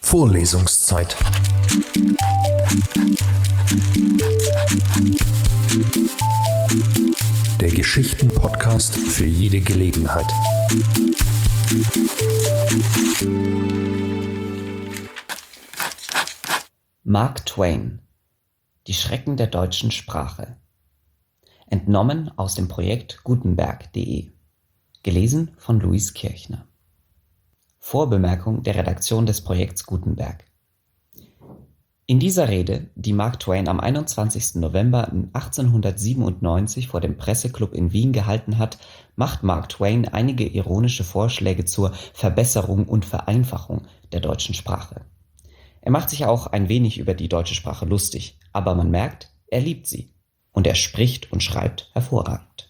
Vorlesungszeit. Der Geschichten-Podcast für jede Gelegenheit. Mark Twain. Die Schrecken der deutschen Sprache. Entnommen aus dem Projekt Gutenberg.de. Gelesen von Luis Kirchner. Vorbemerkung der Redaktion des Projekts Gutenberg. In dieser Rede, die Mark Twain am 21. November 1897 vor dem Presseclub in Wien gehalten hat, macht Mark Twain einige ironische Vorschläge zur Verbesserung und Vereinfachung der deutschen Sprache. Er macht sich auch ein wenig über die deutsche Sprache lustig, aber man merkt, er liebt sie. Und er spricht und schreibt hervorragend.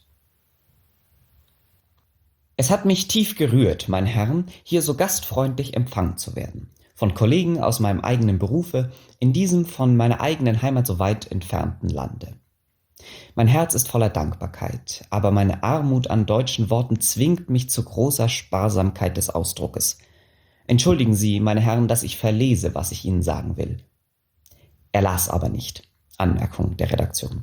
Es hat mich tief gerührt, meine Herren, hier so gastfreundlich empfangen zu werden. Von Kollegen aus meinem eigenen Berufe, in diesem von meiner eigenen Heimat so weit entfernten Lande. Mein Herz ist voller Dankbarkeit, aber meine Armut an deutschen Worten zwingt mich zu großer Sparsamkeit des Ausdruckes. Entschuldigen Sie, meine Herren, dass ich verlese, was ich Ihnen sagen will. Er las aber nicht. Anmerkung der Redaktion.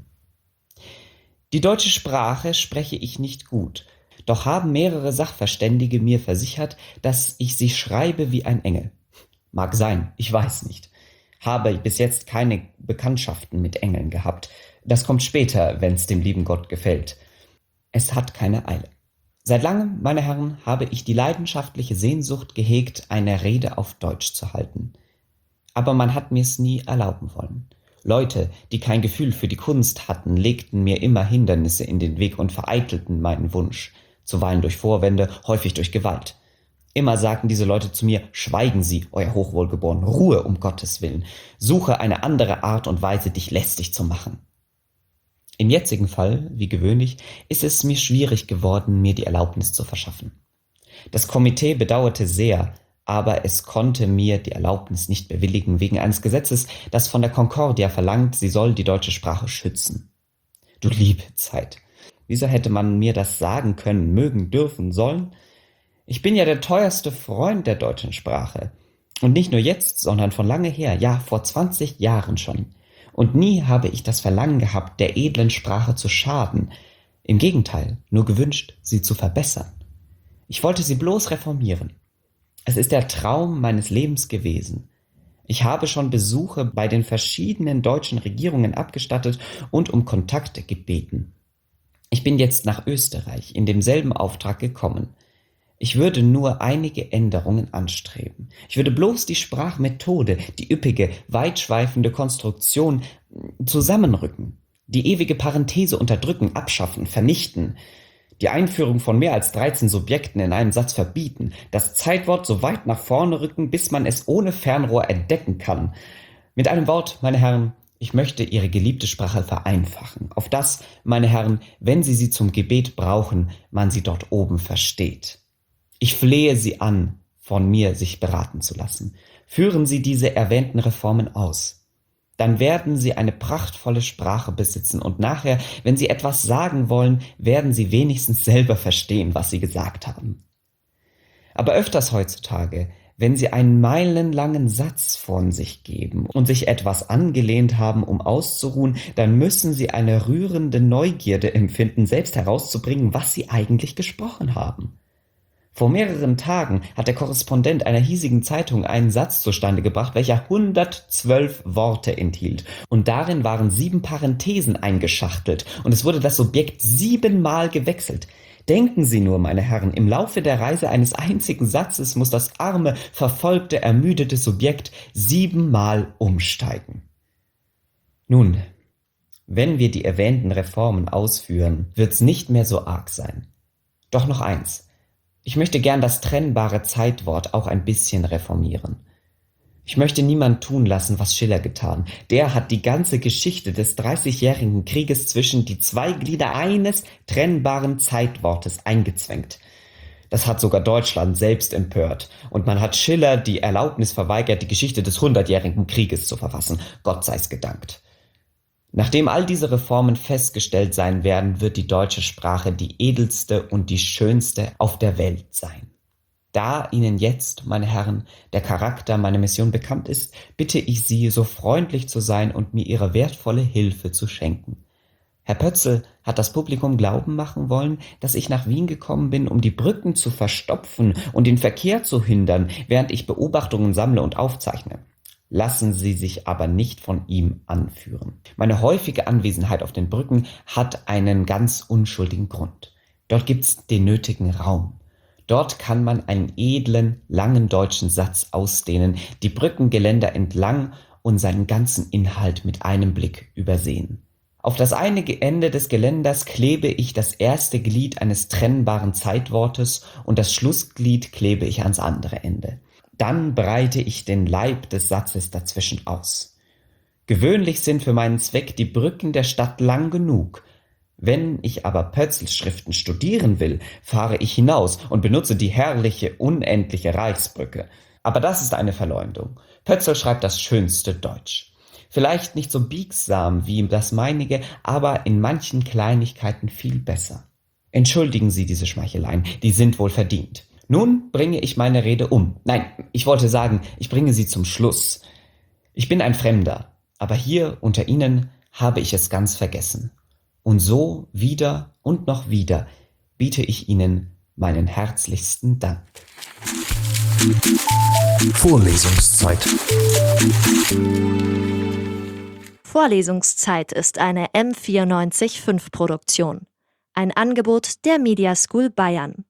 Die deutsche Sprache spreche ich nicht gut, doch haben mehrere Sachverständige mir versichert, dass ich sie schreibe wie ein Engel. Mag sein, ich weiß nicht. Habe bis jetzt keine Bekanntschaften mit Engeln gehabt. Das kommt später, wenn's dem lieben Gott gefällt. Es hat keine Eile. Seit langem, meine Herren, habe ich die leidenschaftliche Sehnsucht gehegt, eine Rede auf Deutsch zu halten. Aber man hat mir's nie erlauben wollen. Leute, die kein Gefühl für die Kunst hatten, legten mir immer Hindernisse in den Weg und vereitelten meinen Wunsch. Zuweilen durch Vorwände, häufig durch Gewalt. Immer sagten diese Leute zu mir, schweigen Sie, Euer Hochwohlgeboren, Ruhe um Gottes Willen, suche eine andere Art und Weise, dich lästig zu machen. Im jetzigen Fall, wie gewöhnlich, ist es mir schwierig geworden, mir die Erlaubnis zu verschaffen. Das Komitee bedauerte sehr, aber es konnte mir die Erlaubnis nicht bewilligen, wegen eines Gesetzes, das von der Concordia verlangt, sie soll die deutsche Sprache schützen. Du liebe Zeit! Wieso hätte man mir das sagen können, mögen, dürfen, sollen? Ich bin ja der teuerste Freund der deutschen Sprache. Und nicht nur jetzt, sondern von lange her, ja, vor 20 Jahren schon. Und nie habe ich das Verlangen gehabt, der edlen Sprache zu schaden. Im Gegenteil, nur gewünscht, sie zu verbessern. Ich wollte sie bloß reformieren. Es ist der Traum meines Lebens gewesen. Ich habe schon Besuche bei den verschiedenen deutschen Regierungen abgestattet und um Kontakte gebeten. Ich bin jetzt nach Österreich in demselben Auftrag gekommen. Ich würde nur einige Änderungen anstreben. Ich würde bloß die Sprachmethode, die üppige, weitschweifende Konstruktion zusammenrücken, die ewige Parenthese unterdrücken, abschaffen, vernichten, die Einführung von mehr als 13 Subjekten in einem Satz verbieten, das Zeitwort so weit nach vorne rücken, bis man es ohne Fernrohr entdecken kann. Mit einem Wort, meine Herren, ich möchte Ihre geliebte Sprache vereinfachen, auf dass, meine Herren, wenn Sie sie zum Gebet brauchen, man sie dort oben versteht. Ich flehe Sie an, von mir sich beraten zu lassen. Führen Sie diese erwähnten Reformen aus. Dann werden Sie eine prachtvolle Sprache besitzen und nachher, wenn Sie etwas sagen wollen, werden Sie wenigstens selber verstehen, was Sie gesagt haben. Aber öfters heutzutage, wenn Sie einen meilenlangen Satz von sich geben und sich etwas angelehnt haben, um auszuruhen, dann müssen Sie eine rührende Neugierde empfinden, selbst herauszubringen, was Sie eigentlich gesprochen haben. Vor mehreren Tagen hat der Korrespondent einer hiesigen Zeitung einen Satz zustande gebracht, welcher 112 Worte enthielt. Und darin waren 7 Parenthesen eingeschachtelt und es wurde das Subjekt 7-mal gewechselt. Denken Sie nur, meine Herren, im Laufe der Reise eines einzigen Satzes muss das arme, verfolgte, ermüdete Subjekt 7-mal umsteigen. Nun, wenn wir die erwähnten Reformen ausführen, wird's nicht mehr so arg sein. Doch noch eins. Ich möchte gern das trennbare Zeitwort auch ein bisschen reformieren. Ich möchte niemand tun lassen, was Schiller getan. Der hat die ganze Geschichte des 30-jährigen Krieges zwischen die zwei Glieder eines trennbaren Zeitwortes eingezwängt. Das hat sogar Deutschland selbst empört. Und man hat Schiller die Erlaubnis verweigert, die Geschichte des 100-jährigen Krieges zu verfassen. Gott sei's gedankt. Nachdem all diese Reformen festgestellt sein werden, wird die deutsche Sprache die edelste und die schönste auf der Welt sein. Da Ihnen jetzt, meine Herren, der Charakter meiner Mission bekannt ist, bitte ich Sie, so freundlich zu sein und mir Ihre wertvolle Hilfe zu schenken. Herr Pötzl hat das Publikum glauben machen wollen, dass ich nach Wien gekommen bin, um die Brücken zu verstopfen und den Verkehr zu hindern, während ich Beobachtungen sammle und aufzeichne. Lassen Sie sich aber nicht von ihm anführen. Meine häufige Anwesenheit auf den Brücken hat einen ganz unschuldigen Grund. Dort gibt's den nötigen Raum. Dort kann man einen edlen, langen deutschen Satz ausdehnen, die Brückengeländer entlang und seinen ganzen Inhalt mit einem Blick übersehen. Auf das eine Ende des Geländers klebe ich das erste Glied eines trennbaren Zeitwortes und das Schlussglied klebe ich ans andere Ende. Dann breite ich den Leib des Satzes dazwischen aus. Gewöhnlich sind für meinen Zweck die Brücken der Stadt lang genug. Wenn ich aber Pötzls Schriften studieren will, fahre ich hinaus und benutze die herrliche, unendliche Reichsbrücke. Aber das ist eine Verleumdung. Pötzl schreibt das schönste Deutsch. Vielleicht nicht so biegsam wie das meinige, aber in manchen Kleinigkeiten viel besser. Entschuldigen Sie diese Schmeicheleien, die sind wohl verdient. Nun bringe ich meine Rede um. Nein, ich wollte sagen, ich bringe sie zum Schluss. Ich bin ein Fremder, aber hier unter Ihnen habe ich es ganz vergessen. Und so wieder und noch wieder biete ich Ihnen meinen herzlichsten Dank. Vorlesungszeit. Vorlesungszeit ist eine M94.5 Produktion. Ein Angebot der Media School Bayern.